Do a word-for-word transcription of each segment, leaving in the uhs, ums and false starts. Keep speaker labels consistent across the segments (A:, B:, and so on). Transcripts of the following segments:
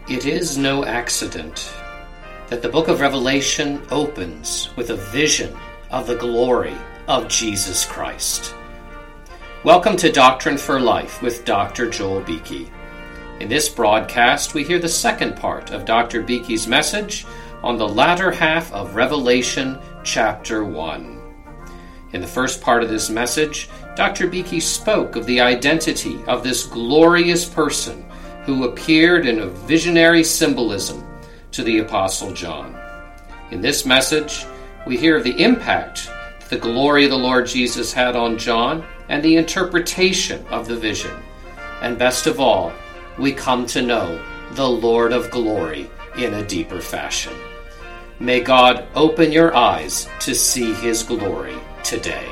A: It is no accident that the book of Revelation opens with a vision of the glory of Jesus Christ. Welcome to Doctrine for Life with Doctor Joel Beeke. In this broadcast, we hear the second part of Doctor Beeke's message on the latter half of Revelation chapter one. In the first part of this message, Doctor Beeke spoke of the identity of this glorious person who appeared in a visionary symbolism to the Apostle John. In this message, we hear of the impact that the glory of the Lord Jesus had on John and the interpretation of the vision. And best of all, we come to know the Lord of glory in a deeper fashion. May God open your eyes to see His glory today.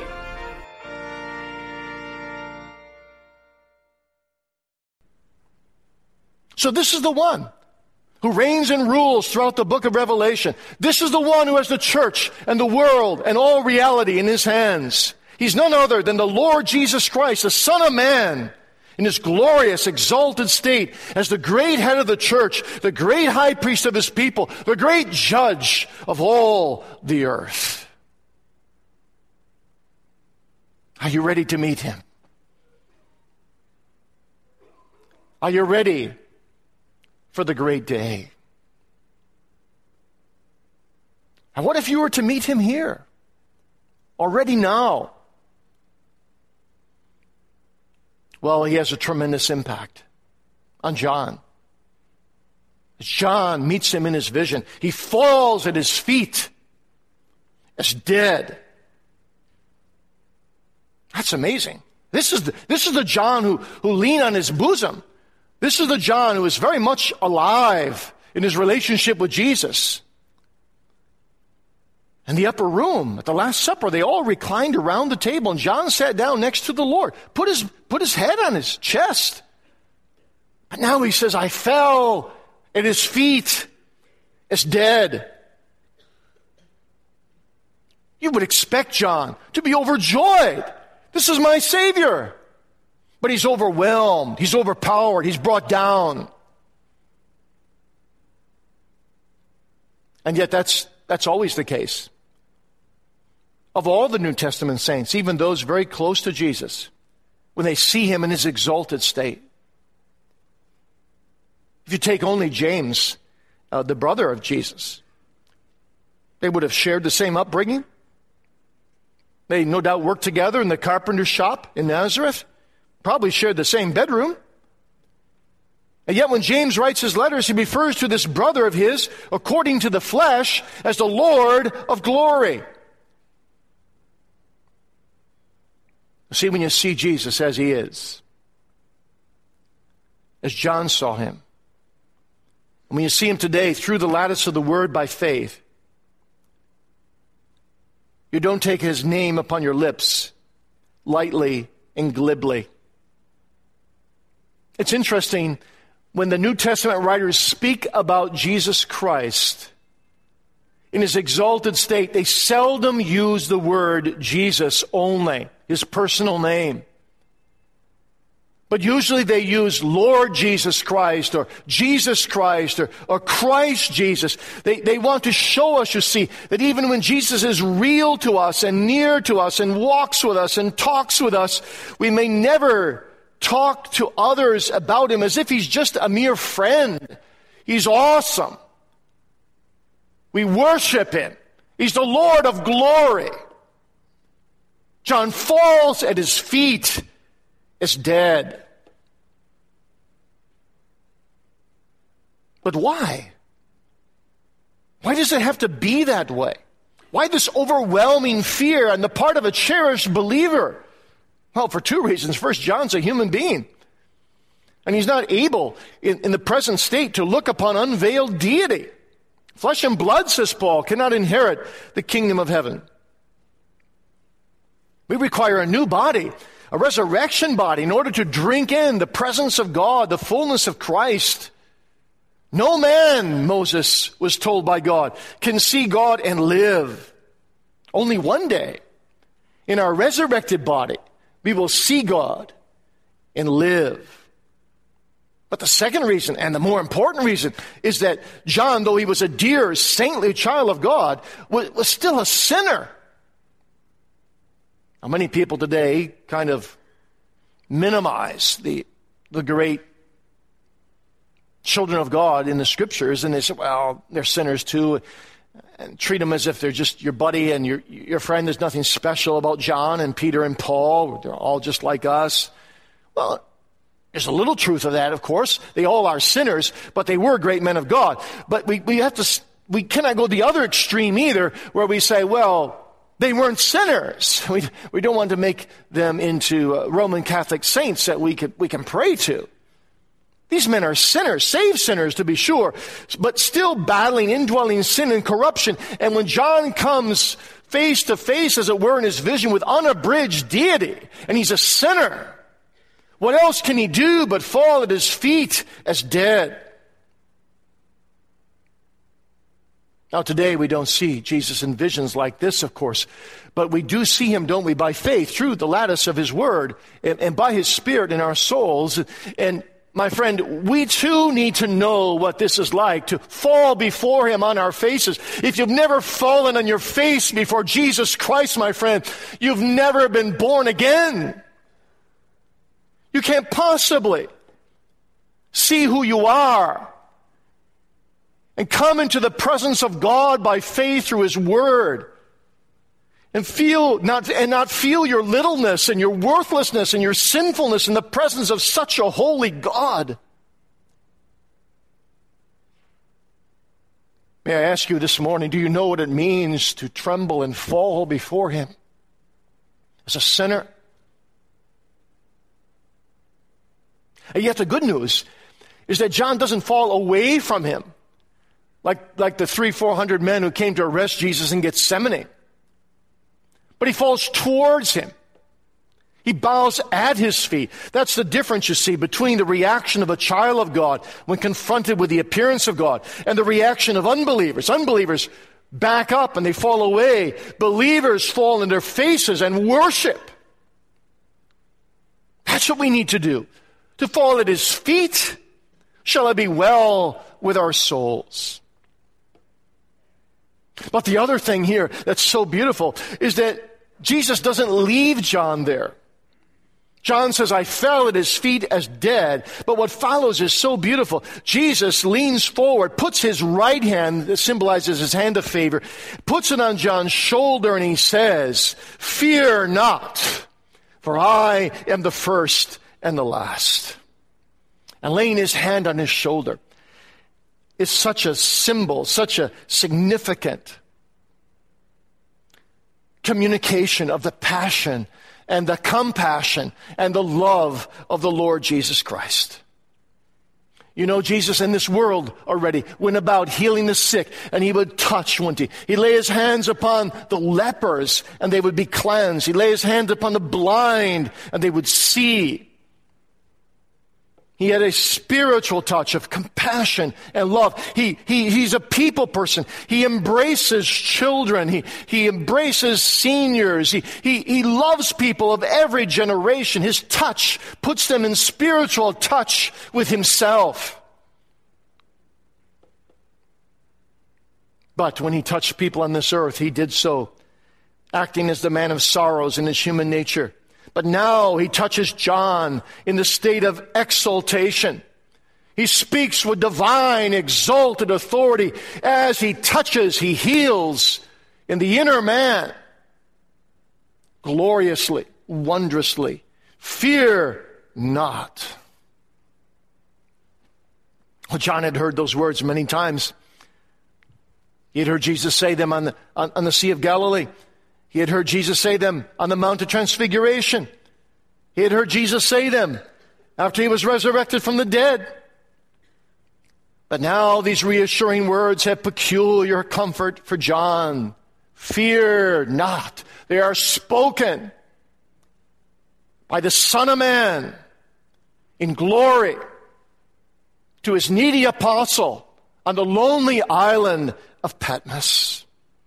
B: So this is the one who reigns and rules throughout the book of Revelation. This is the one who has the church and the world and all reality in His hands. He's none other than the Lord Jesus Christ, the Son of Man, in His glorious, exalted state as the great head of the church, the great high priest of His people, the great judge of all the earth. Are you ready to meet Him? Are you ready for the great day? And what if you were to meet Him here, already now? Well, He has a tremendous impact on John. As John meets Him in his vision, he falls at His feet as dead. That's amazing. This is the, this is the John who, who leaned on His bosom. This is the John who is very much alive in his relationship with Jesus. In the upper room, at the Last Supper, they all reclined around the table, and John sat down next to the Lord, put his, put his head on His chest. But now he says, I fell at His feet as dead. You would expect John to be overjoyed. This is my Savior. But he's overwhelmed, he's overpowered, he's brought down. And yet that's that's always the case. Of all the New Testament saints, even those very close to Jesus, when they see Him in His exalted state. If you take only James, uh, the brother of Jesus, they would have shared the same upbringing. They no doubt worked together in the carpenter's shop in Nazareth. Probably shared the same bedroom. And yet when James writes his letters, he refers to this brother of his, according to the flesh, as the Lord of glory. See, when you see Jesus as He is, as John saw Him, and when you see Him today through the lattice of the Word by faith, you don't take His name upon your lips lightly and glibly. It's interesting, when the New Testament writers speak about Jesus Christ in His exalted state, they seldom use the word Jesus only, His personal name. But usually they use Lord Jesus Christ or Jesus Christ or, or Christ Jesus. They, they want to show us, you see, that even when Jesus is real to us and near to us and walks with us and talks with us, we may never talk to others about Him as if He's just a mere friend. He's awesome. We worship Him. He's the Lord of glory. John falls at His feet as dead. But why? Why does it have to be that way? Why this overwhelming fear on the part of a cherished believer? Well, for two reasons. First, John's a human being. And he's not able in, in the present state to look upon unveiled deity. Flesh and blood, says Paul, cannot inherit the kingdom of heaven. We require a new body, a resurrection body, in order to drink in the presence of God, the fullness of Christ. No man, Moses was told by God, can see God and live. Only one day, in our resurrected body, we will see God and live. But the second reason, and the more important reason, is that John, though he was a dear, saintly child of God, was, was still a sinner. Now, many people today kind of minimize the, the great children of God in the Scriptures, and they say, well, they're sinners too, and treat them as if they're just your buddy and your, your friend. There's nothing special about John and Peter and Paul. They're all just like us. Well, there's a little truth of that, of course. They all are sinners, but they were great men of God. But we, we have to, we cannot go the other extreme either, where we say, well, they weren't sinners. We, we don't want to make them into uh, Roman Catholic saints that we can, we can pray to. These men are sinners, saved sinners to be sure, but still battling indwelling sin and corruption. And when John comes face to face, as it were, in his vision with unabridged deity, and he's a sinner, what else can he do but fall at his feet as dead? Now today we don't see Jesus in visions like this, of course, but we do see him, don't we, by faith, through the lattice of his word, and, and by his Spirit in our souls. And my friend, we too need to know what this is like, to fall before him on our faces. If you've never fallen on your face before Jesus Christ, my friend, you've never been born again. You can't possibly see who you are and come into the presence of God by faith through his word and feel not and not feel your littleness and your worthlessness and your sinfulness in the presence of such a holy God. May I ask you this morning, do you know what it means to tremble and fall before him as a sinner? And yet the good news is that John doesn't fall away from him like, like the three, four hundred men who came to arrest Jesus in Gethsemane. But he falls towards him. He bows at his feet. That's the difference, you see, between the reaction of a child of God when confronted with the appearance of God and the reaction of unbelievers. Unbelievers back up and they fall away. Believers fall on their faces and worship. That's what we need to do. To fall at his feet, shall it be well with our souls. But the other thing here that's so beautiful is that Jesus doesn't leave John there. John says, I fell at his feet as dead. But what follows is so beautiful. Jesus leans forward, puts his right hand, that symbolizes his hand of favor, puts it on John's shoulder, and he says, fear not, for I am the first and the last. And laying his hand on his shoulder is such a symbol, such a significant communication of the passion and the compassion and the love of the Lord Jesus Christ. You know, Jesus in this world already went about healing the sick, and he would touch, wouldn't he? He'd lay his hands upon the lepers, and they would be cleansed. He'd lay his hands upon the blind, and they would see. He had a spiritual touch of compassion and love. He, he, he's a people person. He embraces children. He, he embraces seniors. He, he, he loves people of every generation. His touch puts them in spiritual touch with himself. But when he touched people on this earth, he did so acting as the man of sorrows in his human nature. But now he touches John in the state of exaltation. He speaks with divine, exalted authority. As he touches, he heals in the inner man. Gloriously, wondrously. Fear not. Well, John had heard those words many times. He had heard Jesus say them on the, on, on the Sea of Galilee. He had heard Jesus say them on the Mount of Transfiguration. He had heard Jesus say them after he was resurrected from the dead. But now these reassuring words have peculiar comfort for John. Fear not. They are spoken by the Son of Man in glory to his needy apostle on the lonely island of Patmos.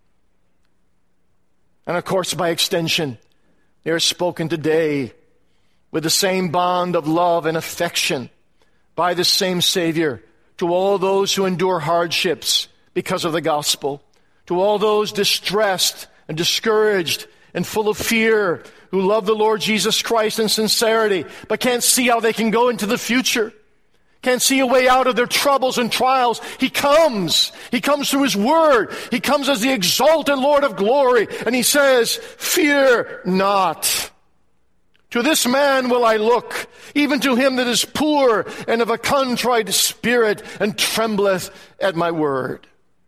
B: And of course, by extension, they are spoken today with the same bond of love and affection by the same Savior to all those who endure hardships because of the gospel, to all those distressed and discouraged and full of fear who love the Lord Jesus Christ in sincerity but can't see how they can go into the future, can't see a way out of their troubles and trials. He comes. He comes through His Word. He comes as the exalted Lord of glory, and He says, fear not. To this man will I look, even to him that is poor and of a contrite spirit, and trembleth at my word.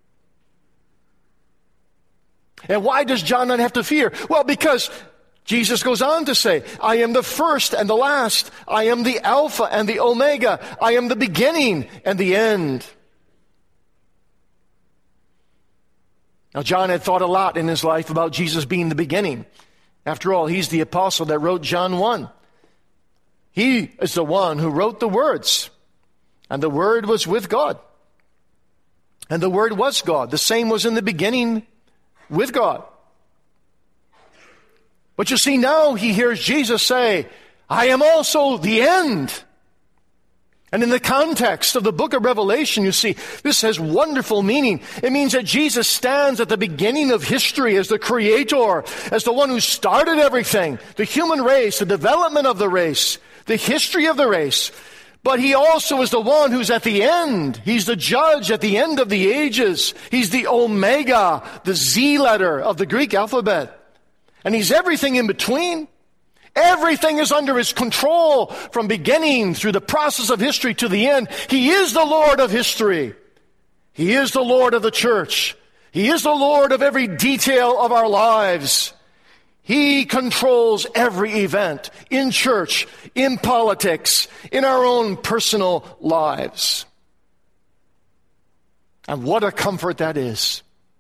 B: And why does John not have to fear? Well, because Jesus goes on to say, I am the first and the last. I am the Alpha and the Omega. I am the beginning and the end. Now, John had thought a lot in his life about Jesus being the beginning. After all, he's the apostle that wrote John one. He is the one who wrote the words. And the Word was with God. And the Word was God. The same was in the beginning with God. But you see, now he hears Jesus say, I am also the end. And in the context of the book of Revelation, you see, this has wonderful meaning. It means that Jesus stands at the beginning of history as the creator, as the one who started everything, the human race, the development of the race, the history of the race. But he also is the one who's at the end. He's the judge at the end of the ages. He's the Omega, the Z letter of the Greek alphabet. And he's everything in between. Everything is under His control from beginning through the process of history to the end. He is the Lord of history. He is the Lord of the church. He is the Lord of every detail of our lives. He controls every event in church, in politics, in our own personal lives. And what a comfort that is.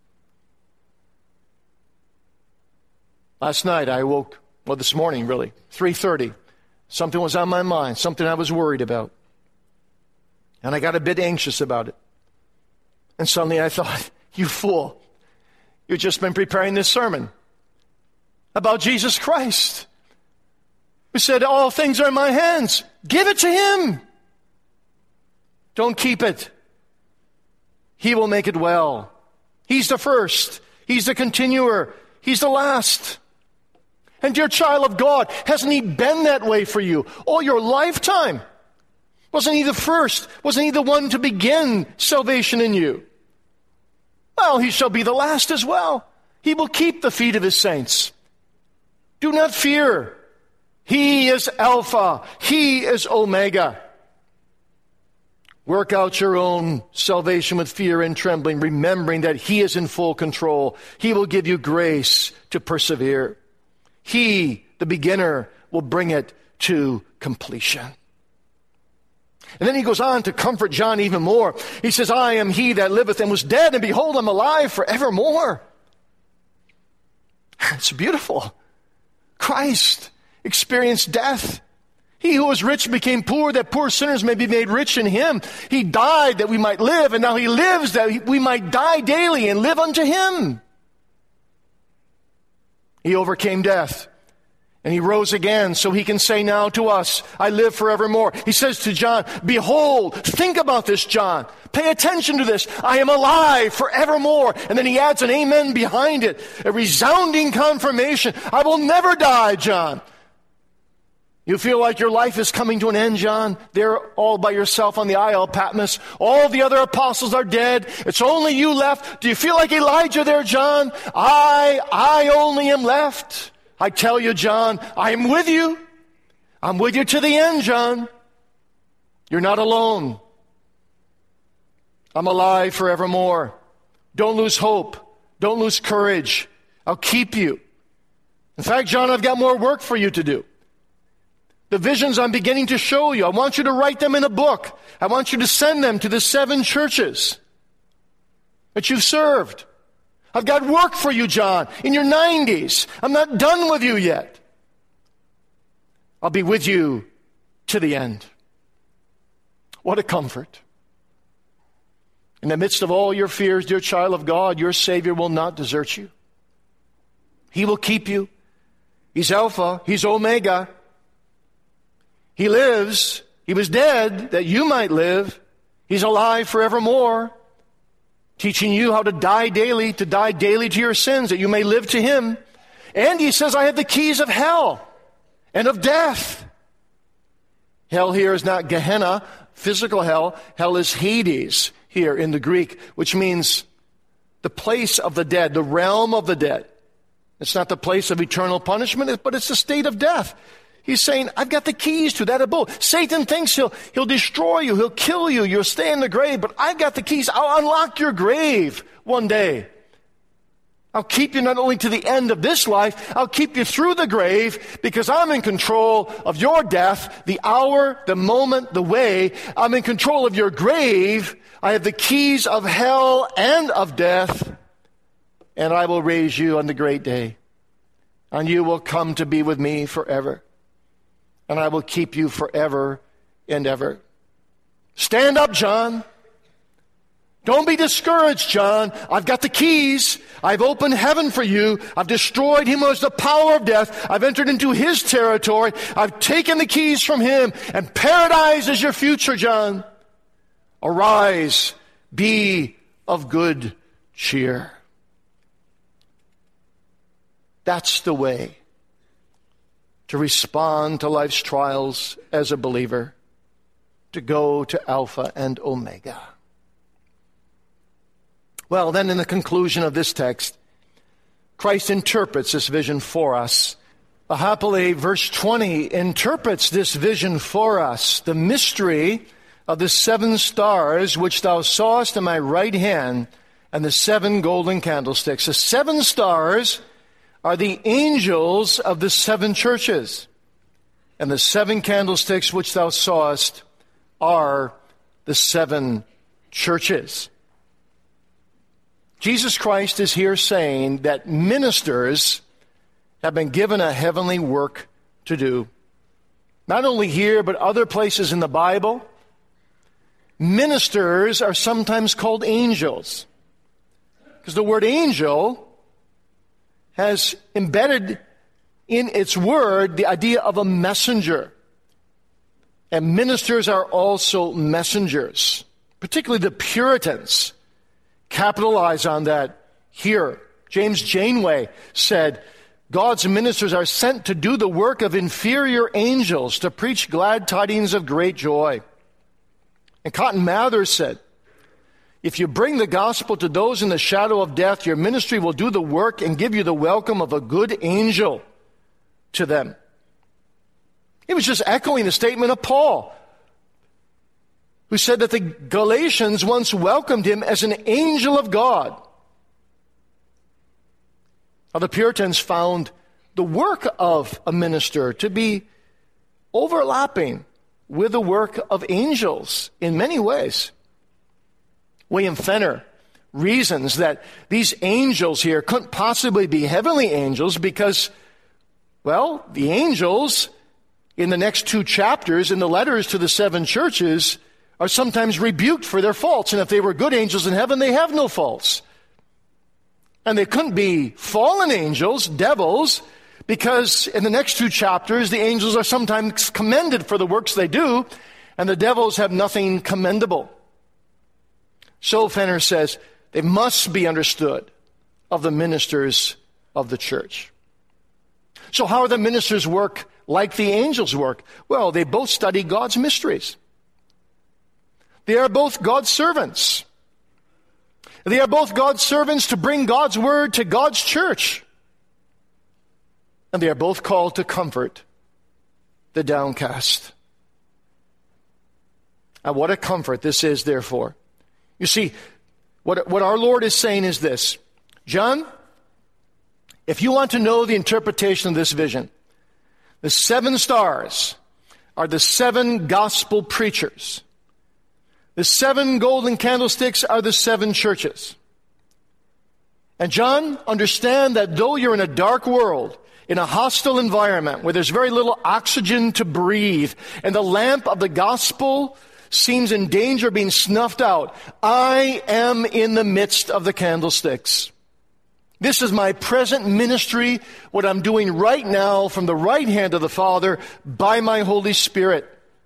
B: Last night I woke Well, this morning, really, three thirty. Something was on my mind, something I was worried about. And I got a bit anxious about it. And suddenly I thought, you fool, you've just been preparing this sermon about Jesus Christ, who said, all things are in my hands. Give it to Him. Don't keep it. He will make it well. He's the first. He's the continuer. He's the last. And dear child of God, hasn't He been that way for you all your lifetime? Wasn't He the first? Wasn't He the one to begin salvation in you? Well, He shall be the last as well. He will keep the feet of His saints. Do not fear. He is Alpha. He is Omega. Work out your own salvation with fear and trembling, remembering that He is in full control. He will give you grace to persevere. He, the beginner, will bring it to completion. And then he goes on to comfort John even more. He says, I am He that liveth and was dead, and behold, I'm alive forevermore. It's beautiful. Christ experienced death. He who was rich became poor, that poor sinners may be made rich in Him. He died that we might live, and now He lives that we might die daily and live unto Him. He overcame death, and He rose again, so He can say now to us, I live forevermore. He says to John, behold, think about this, John. Pay attention to this. I am alive forevermore. And then He adds an amen behind it, a resounding confirmation. I will never die, John. You feel like your life is coming to an end, John? There all by yourself on the Isle of Patmos. All the other apostles are dead. It's only you left. Do you feel like Elijah there, John? I, I only am left. I tell you, John, I am with you. I'm with you to the end, John. You're not alone. I'm alive forevermore. Don't lose hope. Don't lose courage. I'll keep you. In fact, John, I've got more work for you to do. The visions I'm beginning to show you, I want you to write them in a book. I want you to send them to the seven churches that you've served. I've got work for you, John, in your nineties. I'm not done with you yet. I'll be with you to the end. What a comfort. In the midst of all your fears, dear child of God, your Savior will not desert you. He will keep you. He's Alpha. He's Omega. He lives He was dead that you might live. He's alive forevermore, teaching you how to die daily, to die daily to your sins, that you may live to him. And he says, I have the keys of hell and of death. Hell here is not Gehenna, physical hell. Hell is Hades here in the Greek, which means the place of the dead, the realm of the dead. It's not the place of eternal punishment, but it's the state of death. He's saying, I've got the keys to that abode. Satan thinks he'll, he'll destroy you, he'll kill you, you'll stay in the grave, but I've got the keys. I'll unlock your grave one day. I'll keep you not only to the end of this life, I'll keep you through the grave because I'm in control of your death, the hour, the moment, the way. I'm in control of your grave. I have the keys of hell and of death, and I will raise you on the great day, and you will come to be with me forever, and I will keep you forever and ever. Stand up, John. Don't be discouraged, John. I've got the keys. I've opened heaven for you. I've destroyed him who has the power of death. I've entered into his territory. I've taken the keys from him, and paradise is your future, John. Arise, be of good cheer. That's the way to respond to life's trials as a believer, to go to Alpha and Omega. Well, then in the conclusion of this text, Christ interprets this vision for us. Happily, verse twenty interprets this vision for us, the mystery of the seven stars which thou sawest in my right hand, and the seven golden candlesticks. The seven stars are the angels of the seven churches, and the seven candlesticks which thou sawest are the seven churches. Jesus Christ is here saying that ministers have been given a heavenly work to do. Not only here, but other places in the Bible. Ministers are sometimes called angels, because the word angel has embedded in its word the idea of a messenger. And ministers are also messengers, particularly the Puritans capitalize on that here. James Janeway said, God's ministers are sent to do the work of inferior angels, to preach glad tidings of great joy. And Cotton Mather said, if you bring the gospel to those in the shadow of death, your ministry will do the work and give you the welcome of a good angel to them. He was just echoing the statement of Paul, who said that the Galatians once welcomed him as an angel of God. Now, the Puritans found the work of a minister to be overlapping with the work of angels in many ways. William Fenner reasons that these angels here couldn't possibly be heavenly angels because, well, the angels in the next two chapters in the letters to the seven churches are sometimes rebuked for their faults. And if they were good angels in heaven, they have no faults. And they couldn't be fallen angels, devils, because in the next two chapters, the angels are sometimes commended for the works they do, and the devils have nothing commendable. So Fenner says, they must be understood of the ministers of the church. So how are the ministers' work like the angels' work? Well, they both study God's mysteries. They are both God's servants. They are both God's servants to bring God's word to God's church. And they are both called to comfort the downcast. And what a comfort this is, therefore. You see, what, what our Lord is saying is this. John, if you want to know the interpretation of this vision, the seven stars are the seven gospel preachers. The seven golden candlesticks are the seven churches. And John, understand that though you're in a dark world, in a hostile environment where there's very little oxygen to breathe, and the lamp of the gospel seems in danger of being snuffed out, I am in the midst of the candlesticks. This is my present ministry, what I'm doing right now from the right hand of the Father by my Holy Spirit.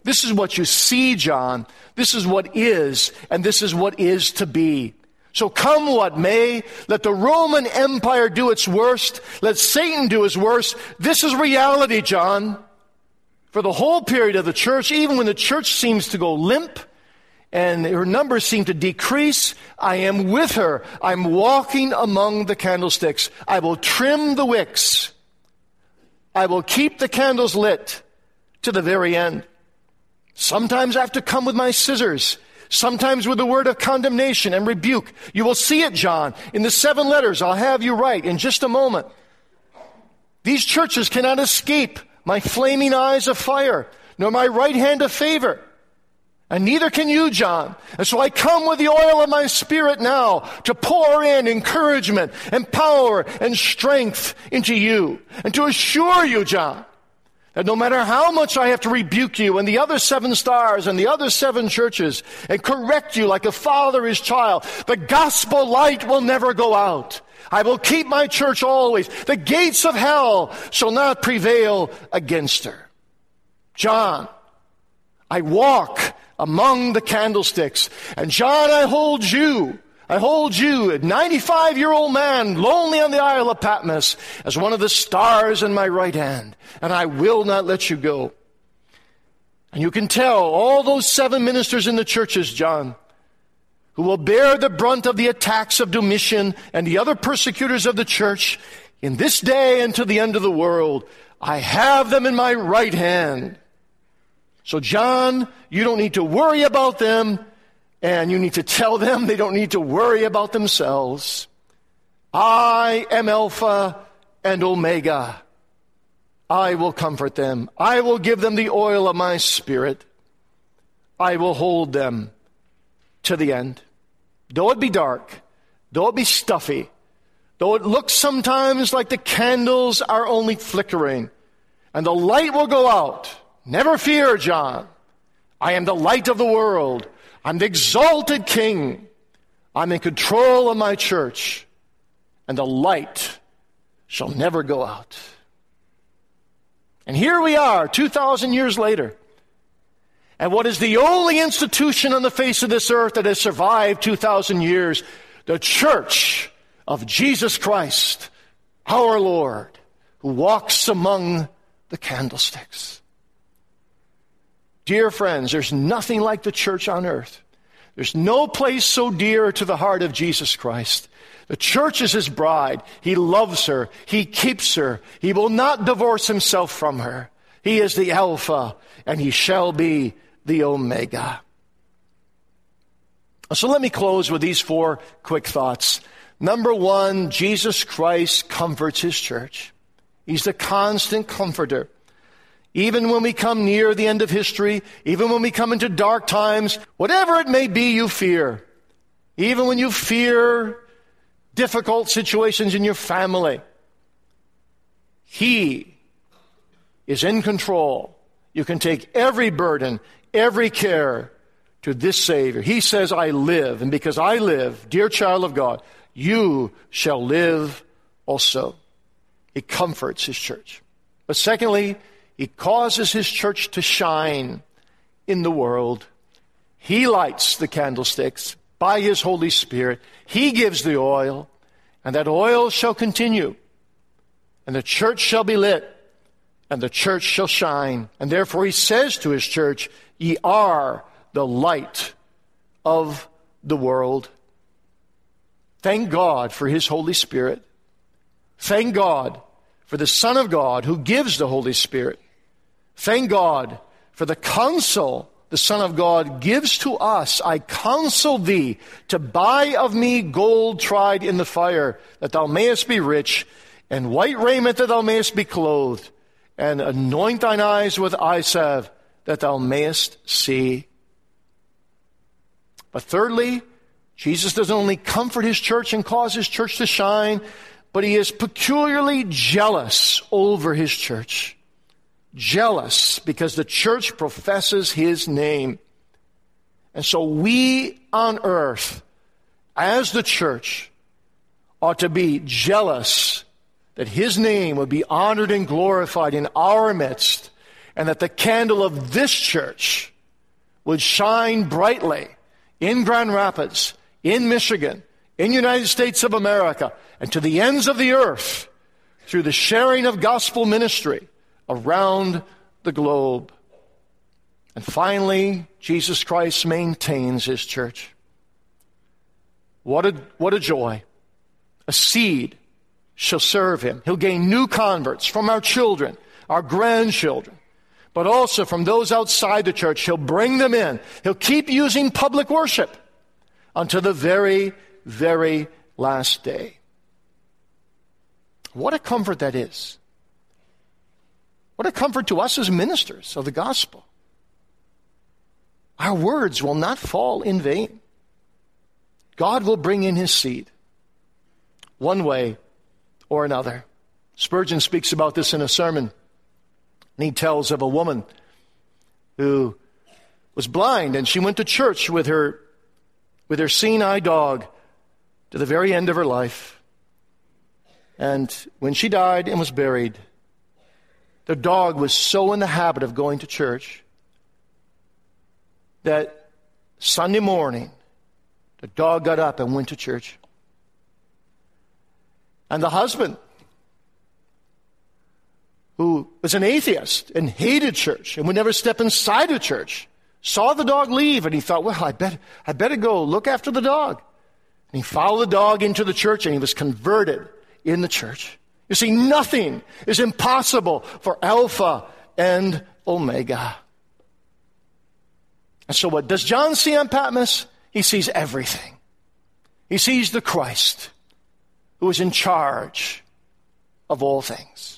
B: This is what you see, John. This is what is, and this is what is to be. So come what may, let the Roman Empire do its worst. Let Satan do his worst. This is reality, John. For the whole period of the church, even when the church seems to go limp and her numbers seem to decrease, I am with her. I'm walking among the candlesticks. I will trim the wicks. I will keep the candles lit to the very end. Sometimes I have to come with my scissors. Sometimes with a word of condemnation and rebuke. You will see it, John, in the seven letters I'll have you write in just a moment. These churches cannot escape my flaming eyes of fire, nor my right hand of favor. And neither can you, John. And so I come with the oil of my Spirit now to pour in encouragement and power and strength into you. And to assure you, John, that no matter how much I have to rebuke you and the other seven stars and the other seven churches and correct you like a father his child, the gospel light will never go out. I will keep my church always. The gates of hell shall not prevail against her. John, I walk among the candlesticks. And John, I hold you. I hold you, a ninety-five-year-old man, lonely on the Isle of Patmos, as one of the stars in my right hand. And I will not let you go. And you can tell all those seven ministers in the churches, John, who will bear the brunt of the attacks of Domitian and the other persecutors of the church in this day and to the end of the world. I have them in my right hand. So, John, you don't need to worry about them, and you need to tell them they don't need to worry about themselves. I am Alpha and Omega. I will comfort them. I will give them the oil of my Spirit. I will hold them to the end. Though it be dark, though it be stuffy, though it looks sometimes like the candles are only flickering, and the light will go out. Never fear, John. I am the light of the world. I'm the exalted King. I'm in control of my church, and the light shall never go out. And here we are, two thousand years later. And what is the only institution on the face of this earth that has survived two thousand years? The Church of Jesus Christ, our Lord, who walks among the candlesticks. Dear friends, there's nothing like the church on earth. There's no place so dear to the heart of Jesus Christ. The church is his bride. He loves her. He keeps her. He will not divorce himself from her. He is the Alpha, and he shall be the Omega. So let me close with these four quick thoughts. Number one, Jesus Christ comforts his church. He's the constant comforter. Even when we come near the end of history, even when we come into dark times, whatever it may be you fear, even when you fear difficult situations in your family, he is in control. You can take every burden, every care to this Savior. He says, I live, and because I live, dear child of God, you shall live also. He comforts his church. But secondly, he causes his church to shine in the world. He lights the candlesticks by his Holy Spirit. He gives the oil, and that oil shall continue. And the church shall be lit, and the church shall shine. And therefore he says to his church, ye are the light of the world. Thank God for his Holy Spirit. Thank God for the Son of God who gives the Holy Spirit. Thank God for the counsel the Son of God gives to us. I counsel thee to buy of me gold tried in the fire, that thou mayest be rich, and white raiment that thou mayest be clothed, and anoint thine eyes with eye salve, that thou mayest see. But thirdly, Jesus doesn't only comfort his church and cause his church to shine, but he is peculiarly jealous over his church. Jealous because the church professes his name. And so we on earth, as the church, ought to be jealous that his name would be honored and glorified in our midst, and that the candle of this church would shine brightly in Grand Rapids, in Michigan, in the United States of America, and to the ends of the earth through the sharing of gospel ministry around the globe. And finally, Jesus Christ maintains his church. What a, what a joy. A seed shall serve him. He'll gain new converts from our children, our grandchildren, but also from those outside the church. He'll bring them in. He'll keep using public worship until the very, very last day. What a comfort that is. What a comfort to us as ministers of the gospel. Our words will not fall in vain. God will bring in his seed, one way or another. Spurgeon speaks about this in a sermon, and he tells of a woman who was blind, and she went to church with her with her seeing-eye dog to the very end of her life. And when she died and was buried, the dog was so in the habit of going to church that Sunday morning, the dog got up and went to church. And the husband, who was an atheist and hated church and would never step inside a church, saw the dog leave, and he thought, well, I bet I better go look after the dog. And he followed the dog into the church, and he was converted in the church. You see, nothing is impossible for Alpha and Omega. And so what does John see on Patmos? He sees everything. He sees the Christ who is in charge of all things.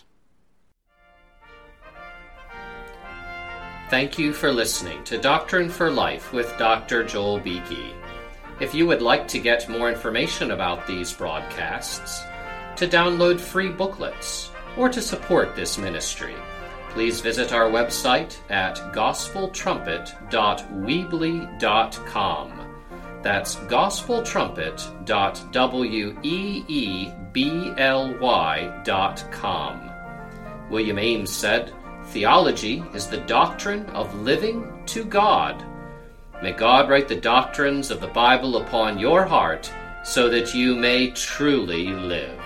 A: Thank you for listening to Doctrine for Life with Doctor Joel Beeke. If you would like to get more information about these broadcasts, to download free booklets, or to support this ministry, please visit our website at gospel trumpet dot weebly dot com. That's gospel trumpet dot weebly dot com. William Ames said, "Theology is the doctrine of living to God." May God write the doctrines of the Bible upon your heart so that you may truly live.